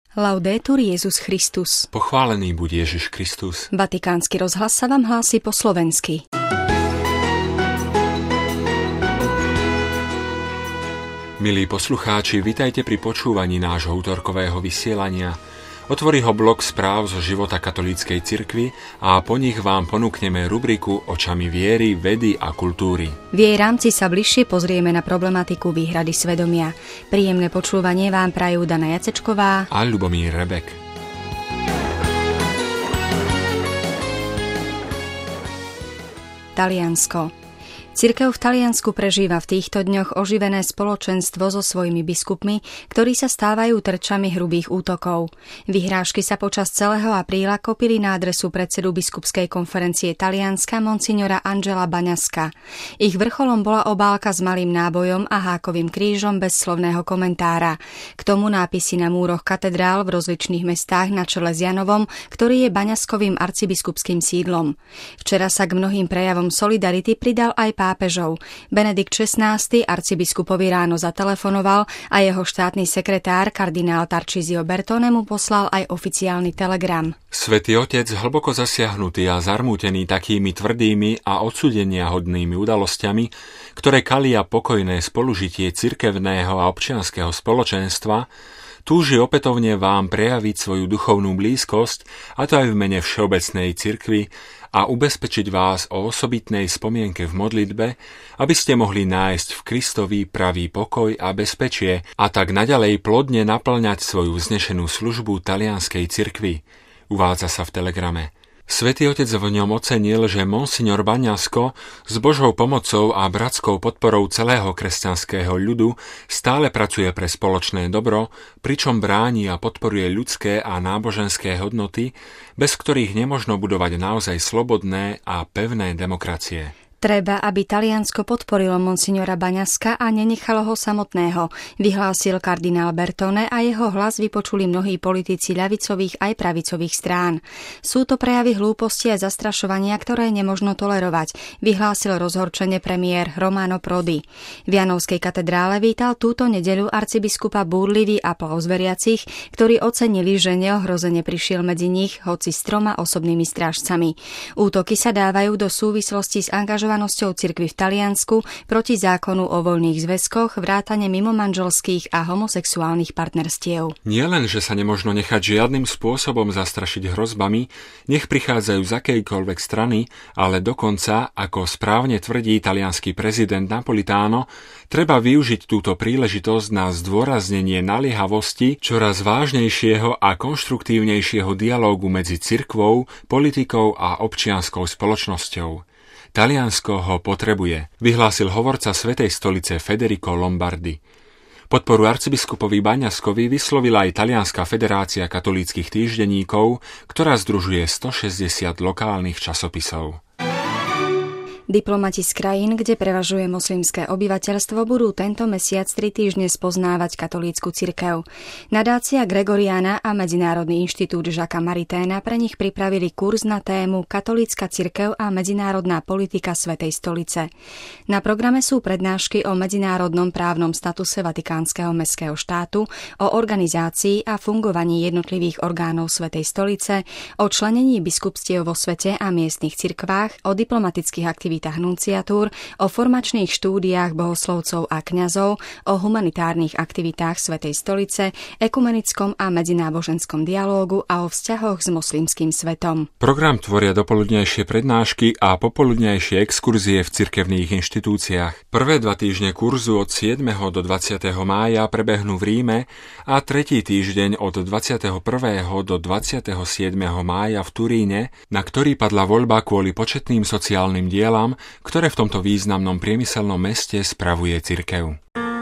Laudetur Jesus Christus. Pochválený buď Ježiš Kristus. Vatikánsky rozhlas sa vám hlási po slovensky. Milí poslucháči, vitajte pri počúvaní nášho útorkového vysielania. Otvorí ho blok správ zo života katolíckej cirkvi a po nich vám ponúkneme rubriku Očami viery, vedy a kultúry. V jej rámci sa bližšie pozrieme na problematiku výhrady svedomia. Príjemné počúvanie vám prajú Dana Jacečková a Ľubomír Rebek. Taliansko. Cirkev v Taliansku prežíva v týchto dňoch oživené spoločenstvo so svojimi biskupmi, ktorí sa stávajú terčami hrubých útokov. Vyhrážky sa počas celého apríla kopili na adresu predsedu biskupskej konferencie Talianska monsignora Angela Bagnaska. Ich vrcholom bola obálka s malým nábojom a hákovým krížom bez slovného komentára. K tomu nápisy na múroch katedrál v rozličných mestách na čele s Janovom, ktorý je Baňaskovým arcibiskupským sídlom. Včera sa k mnohým prejavom solidarity pridal aj pápežov. Benedikt XVI arcibiskupovi ráno zatelefonoval a jeho štátny sekretár kardinál Tarcísio Bertone mu poslal aj oficiálny telegram. Svätý Otec, hlboko zasiahnutý a zarmútený takými tvrdými a odsúdeniahodnými udalosťami, ktoré kalia pokojné spolužitie cirkevného a občianskeho spoločenstva, túži opätovne vám prejaviť svoju duchovnú blízkosť, a to aj v mene Všeobecnej cirkvi, a ubezpečiť vás o osobitnej spomienke v modlitbe, aby ste mohli nájsť v Kristovi pravý pokoj a bezpečie a tak naďalej plodne naplňať svoju vznešenú službu talianskej cirkvi, uvádza sa v telegrame. Svätý Otec v ňom ocenil, že monsignor Bagnasko s Božou pomocou a bratskou podporou celého kresťanského ľudu stále pracuje pre spoločné dobro, pričom bráni a podporuje ľudské a náboženské hodnoty, bez ktorých nemožno budovať naozaj slobodné a pevné demokracie. Treba, aby Taliansko podporilo monsignora Bagnaska a nenechalo ho samotného, vyhlásil kardinál Bertone a jeho hlas vypočuli mnohí politici ľavicových aj pravicových strán. Sú to prejavy hlúposti a zastrašovania, ktoré nemožno tolerovať, vyhlásil rozhorčene premiér Romano Prodi. V Janovskej katedrále vítal túto nedeľu arcibiskupa búrlivý aplauz veriacich, ktorí ocenili, že neohrozene prišiel medzi nich, hoci s 3 osobnými strážcami. Útoky sa dávajú do súvislosti s angažovanosťou cirkvi v Taliansku proti zákonu o voľných zväzkoch, vrátane mimomanželských a homosexuálnych partnerstiev. Nie len, že sa nemožno nechať žiadnym spôsobom zastrašiť hrozbami, nech prichádzajú z akejkoľvek strany, ale dokonca, ako správne tvrdí taliansky prezident Napolitano, treba využiť túto príležitosť na zdôraznenie naliehavosti čoraz vážnejšieho a konštruktívnejšieho dialógu medzi cirkvou, politikou a občianskou spoločnosťou. Taliansko ho potrebuje, vyhlásil hovorca Svätej stolice Federico Lombardi. Podporu arcibiskupovi Bagnaskovi vyslovila aj Talianská federácia katolíckych týždenníkov, ktorá združuje 160 lokálnych časopisov. Diplomati z krajín, kde prevažuje moslimské obyvateľstvo, budú tento mesiac 3 týždne spoznávať katolícku cirkev. Nadácia Gregoriana a Medzinárodný inštitút Žaka Mariténa pre nich pripravili kurz na tému Katolícka cirkev a medzinárodná politika Svätej stolice. Na programe sú prednášky o medzinárodnom právnom statuse Vatikánskeho mestského štátu, o organizácii a fungovaní jednotlivých orgánov Svätej stolice, o členení biskupstiev vo svete a miestnych cirkvách, o diplomatických aktivitách nunciatúr, o formačných štúdiách bohoslovcov a kňazov, o humanitárnych aktivitách Svätej stolice, ekumenickom a medzináboženskom dialógu a o vzťahoch s moslimským svetom. Program tvoria dopoludňajšie prednášky a popoludňajšie exkurzie v cirkevných inštitúciách. Prvé 2 týždne kurzu od 7. do 20. mája prebehnú v Ríme a tretí týždeň od 21. do 27. mája v Turíne, na ktorý padla voľba kvôli početným sociálnym dielam, ktoré v tomto významnom priemyselnom meste spravuje cirkev.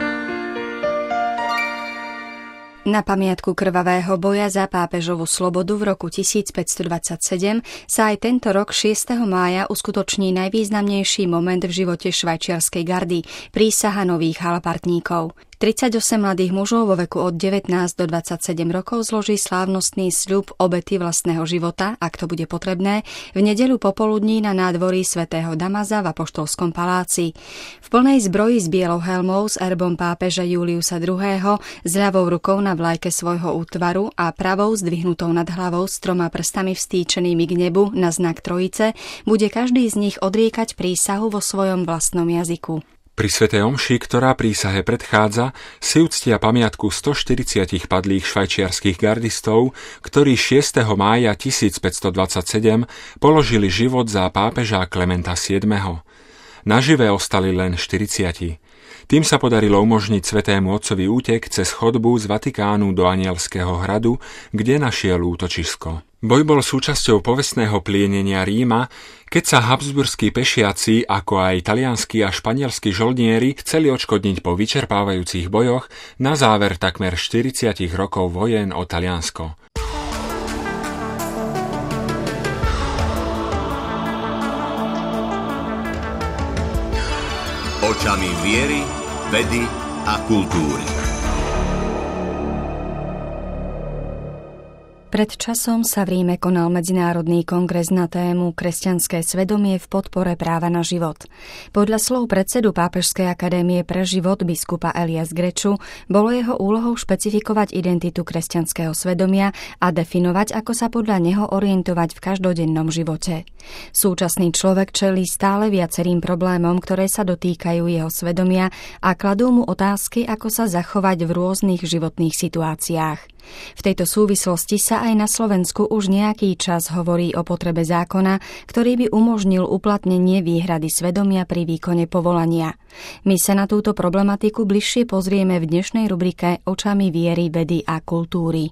Na pamiatku krvavého boja za pápežovú slobodu v roku 1527 sa aj tento rok 6. mája uskutoční najvýznamnejší moment v živote švajčiarskej gardy, prísaha nových halapartníkov. 38 mladých mužov vo veku od 19 do 27 rokov zloží slávnostný sľub obety vlastného života, ak to bude potrebné, v nedeľu popoludní na nádvorí svätého Damaza v Apoštolskom paláci. V plnej zbroji s bielou helmou s erbom pápeža Juliusa II. S ľavou rukou na vlajke svojho útvaru a pravou zdvihnutou nad hlavou s 3 prstami vstýčenými k nebu na znak Trojice bude každý z nich odriekať prísahu vo svojom vlastnom jazyku. Pri svätej omši, ktorá prísahe predchádza, si uctia pamiatku 140 padlých švajčiarskych gardistov, ktorí 6. mája 1527 položili život za pápeža Klementa VII. Nažive ostali len 40. Tým sa podarilo umožniť svätému otcovi útek cez chodbu z Vatikánu do Anielského hradu, kde našiel útočisko. Boj bol súčasťou povestného plienenia Ríma, keď sa habsburskí pešiaci, ako aj talianskí a španielskí žoldnieri chceli odškodniť po vyčerpávajúcich bojoch na záver takmer 40 rokov vojen o Taliansko. Očami viery, vedy a kultúry. Pred časom sa v Ríme konal medzinárodný kongres na tému Kresťanské svedomie v podpore práva na život. Podľa slov predsedu Pápežskej akadémie pre život biskupa Elias Greču bolo jeho úlohou špecifikovať identitu kresťanského svedomia a definovať, ako sa podľa neho orientovať v každodennom živote. Súčasný človek čelí stále viacerým problémom, ktoré sa dotýkajú jeho svedomia a kladú mu otázky, ako sa zachovať v rôznych životných situáciách. V tejto súvislosti sa aj na Slovensku už nejaký čas hovorí o potrebe zákona, ktorý by umožnil uplatnenie výhrady svedomia pri výkone povolania. My sa na túto problematiku bližšie pozrieme v dnešnej rubrike Očami viery, vedy a kultúry.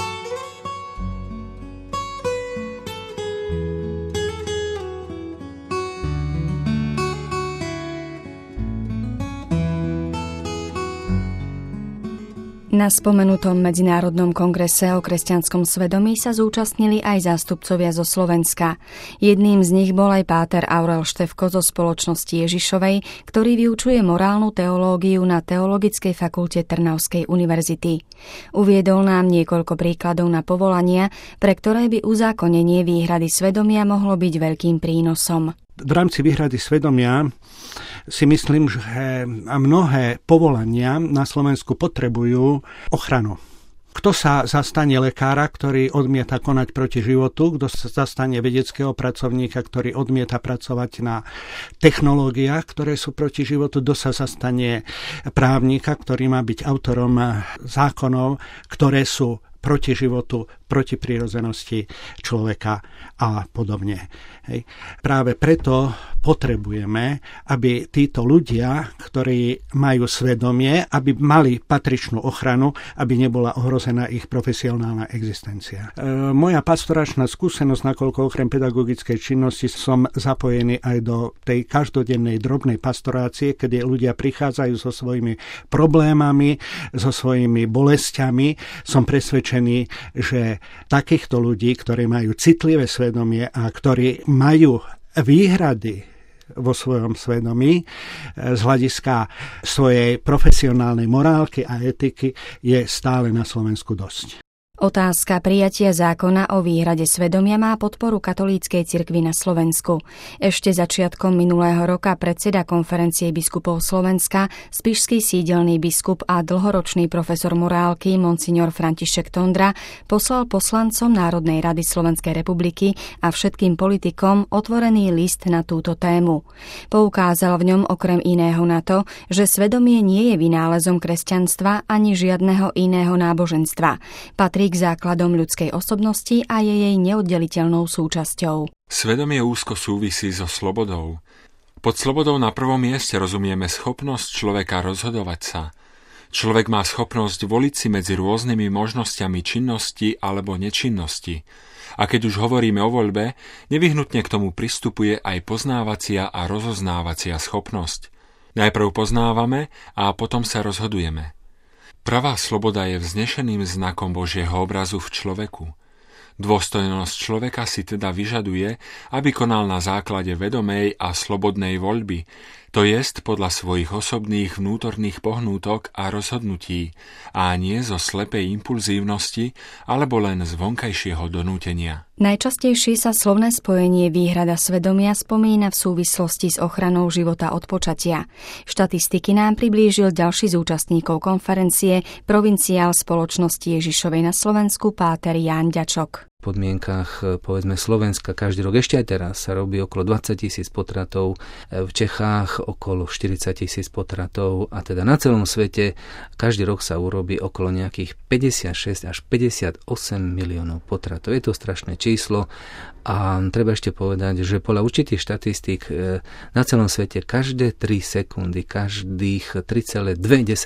Na spomenutom medzinárodnom kongrese o kresťanskom svedomí sa zúčastnili aj zástupcovia zo Slovenska. Jedným z nich bol aj páter Aurel Štefko zo Spoločnosti Ježišovej, ktorý vyučuje morálnu teológiu na Teologickej fakulte Trnavskej univerzity. Uviedol nám niekoľko príkladov na povolania, pre ktoré by uzákonenie výhrady svedomia mohlo byť veľkým prínosom. V rámci výhrady svedomia si myslím, že mnohé povolania na Slovensku potrebujú ochranu. Kto sa zastane lekára, ktorý odmieta konať proti životu, kto sa zastane vedeckého pracovníka, ktorý odmieta pracovať na technológiách, ktoré sú proti životu, kto sa zastane právnika, ktorý má byť autorom zákonov, ktoré sú proti životu, proti prírodzenosti človeka a podobne. Hej. Práve preto potrebujeme, aby títo ľudia, ktorí majú svedomie, aby mali patričnú ochranu, aby nebola ohrozená ich profesionálna existencia. Moja pastoračná skúsenosť, nakoľko okrem pedagogickej činnosti som zapojený aj do tej každodennej drobnej pastorácie, kedy ľudia prichádzajú so svojimi problémami, so svojimi bolestiami, som presvedčený, že takýchto ľudí, ktorí majú citlivé svedomie a ktorí majú výhrady vo svojom svedomí z hľadiska svojej profesionálnej morálky a etiky je stále na Slovensku dosť. Otázka prijatia zákona o výhrade svedomia má podporu katolíckej cirkvi na Slovensku. Ešte začiatkom minulého roka predseda konferencie biskupov Slovenska, spišský sídelný biskup a dlhoročný profesor morálky monsignor František Tondra poslal poslancom Národnej rady Slovenskej republiky a všetkým politikom otvorený list na túto tému. Poukázal v ňom okrem iného na to, že svedomie nie je vynálezom kresťanstva ani žiadneho iného náboženstva. Patrí k základom ľudskej osobnosti a je jej neoddeliteľnou súčasťou. Svedomie úzko súvisí so slobodou. Pod slobodou na prvom mieste rozumieme schopnosť človeka rozhodovať sa. Človek má schopnosť voliť si medzi rôznymi možnosťami činnosti alebo nečinnosti. A keď už hovoríme o voľbe, nevyhnutne k tomu pristupuje aj poznávacia a rozoznávacia schopnosť. Najprv poznávame a potom sa rozhodujeme. Pravá sloboda je vznešeným znakom Božieho obrazu v človeku. Dôstojnosť človeka si teda vyžaduje, aby konal na základe vedomej a slobodnej voľby, to jest podľa svojich osobných vnútorných pohnútok a rozhodnutí, a nie zo slepej impulzívnosti alebo len z vonkajšieho donútenia. Najčastejšie sa slovné spojenie výhrada svedomia spomína v súvislosti s ochranou života od počatia. Štatistiky nám priblížil ďalší z účastníkov konferencie, provinciál Spoločnosti Ježišovej na Slovensku páter Ján Ďačok. V podmienkach, povedzme, Slovenska každý rok, ešte aj teraz, sa robí okolo 20 000 potratov, v Čechách okolo 40 000 potratov a teda na celom svete každý rok sa urobí okolo nejakých 56 až 58 miliónov potratov. Je to strašné číslo a treba ešte povedať, že podľa určitých štatistík na celom svete každé 3 sekundy, každých 3,2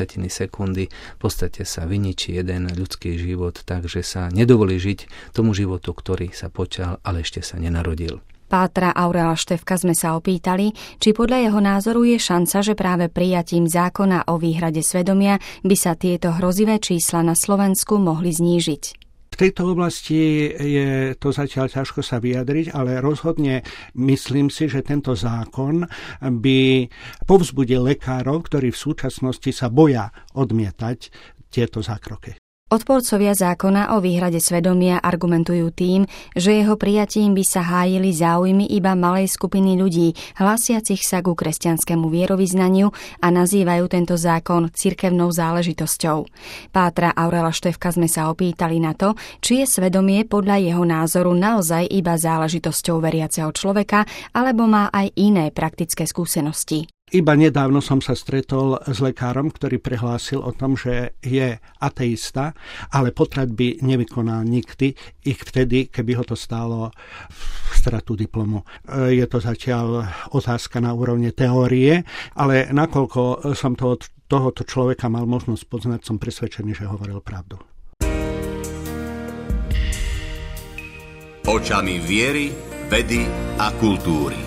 sekundy v podstate sa vyničí jeden ľudský život, takže sa nedovolí žiť tomu životu, ktorý sa počal, ale ešte sa nenarodil. Pátra Aurela Štefka sme sa opýtali, či podľa jeho názoru je šanca, že práve prijatím zákona o výhrade svedomia by sa tieto hrozivé čísla na Slovensku mohli znížiť. V tejto oblasti je to zatiaľ ťažko sa vyjadriť, ale rozhodne myslím si, že tento zákon by povzbudil lekárov, ktorí v súčasnosti sa boja odmietať tieto zákroky. Odporcovia zákona o výhrade svedomia argumentujú tým, že jeho prijatím by sa hájili záujmy iba malej skupiny ľudí, hlásiacich sa ku kresťanskému vierovyznaniu a nazývajú tento zákon cirkevnou záležitosťou. Pátra Aurela Štefka sme sa opýtali na to, či je svedomie podľa jeho názoru naozaj iba záležitosťou veriaceho človeka, alebo má aj iné praktické skúsenosti. Iba nedávno som sa stretol s lekárom, ktorý prehlásil o tom, že je ateista, ale potrat by nevykonal nikdy, ich vtedy, keby ho to stálo stratu diplomu. Je to zatiaľ otázka na úrovni teórie, ale nakoľko som tohoto človeka mal možnosť poznať, som presvedčený, že hovoril pravdu. Očami viery, vedy a kultúry.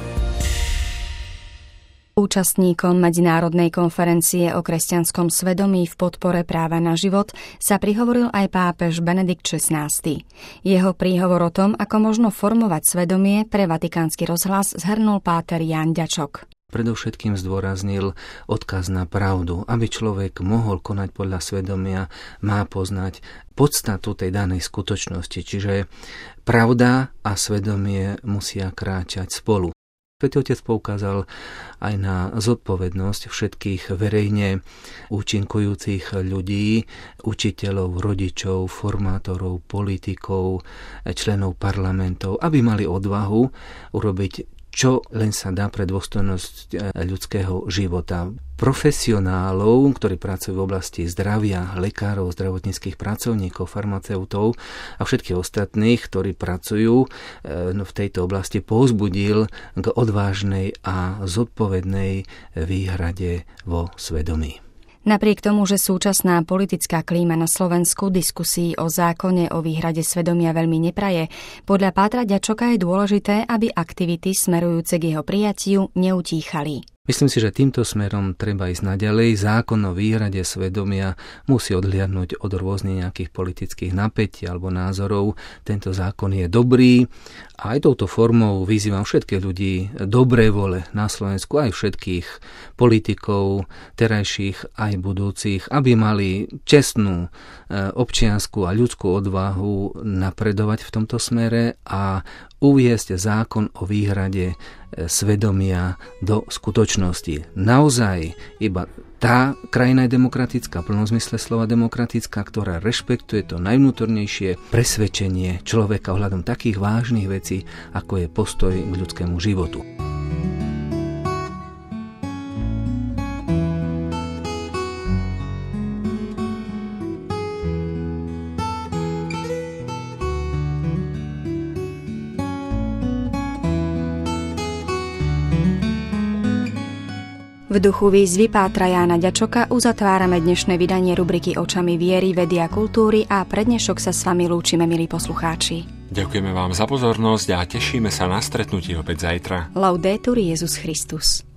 Účastníkom medzinárodnej konferencie o kresťanskom svedomí v podpore práva na život sa prihovoril aj pápež Benedikt XVI. Jeho príhovor o tom, ako možno formovať svedomie, pre Vatikánsky rozhlas zhrnul páter Ján Ďačok. Predovšetkým zdôraznil odkaz na pravdu. Aby človek mohol konať podľa svedomia, má poznať podstatu tej danej skutočnosti. Čiže pravda a svedomie musia kráčať spolu. Svätý Otec poukázal aj na zodpovednosť všetkých verejne účinkujúcich ľudí, učiteľov, rodičov, formátorov, politikov, členov parlamentov, aby mali odvahu urobiť čo len sa dá pre dôstojnosť ľudského života. Profesionálov, ktorí pracujú v oblasti zdravia, lekárov, zdravotníckych pracovníkov, farmaceutov a všetkých ostatných, ktorí pracujú v tejto oblasti, povzbudil k odvážnej a zodpovednej výhrade vo svedomí. Napriek tomu, že súčasná politická klíma na Slovensku diskusii o zákone o výhrade svedomia veľmi nepraje, podľa pátra Ďačoka je dôležité, aby aktivity smerujúce k jeho prijatiu neutíchali. Myslím si, že týmto smerom treba ísť naďalej. Zákon o výhrade svedomia musí odhliadnúť od rôznych nejakých politických napätí alebo názorov. Tento zákon je dobrý a aj touto formou vyzývam všetkých ľudí dobrej vole na Slovensku, aj všetkých politikov, terajších aj budúcich, aby mali čestnú občiansku a ľudskú odvahu napredovať v tomto smere a uviesť zákon o výhrade svedomia do skutočnosti. Naozaj iba tá krajina je demokratická, v plnom zmysle slova demokratická, ktorá rešpektuje to najvnútornejšie presvedčenie človeka ohľadom takých vážnych vecí, ako je postoj k ľudskému životu. V duchu výzvy pátra Jána Ďačoka uzatvárame dnešné vydanie rubriky Očami viery, vedy a kultúry a pre dnešok sa s vami lúčime, milí poslucháči. Ďakujeme vám za pozornosť a tešíme sa na stretnutie opäť zajtra. Laudetur Jesus Christus.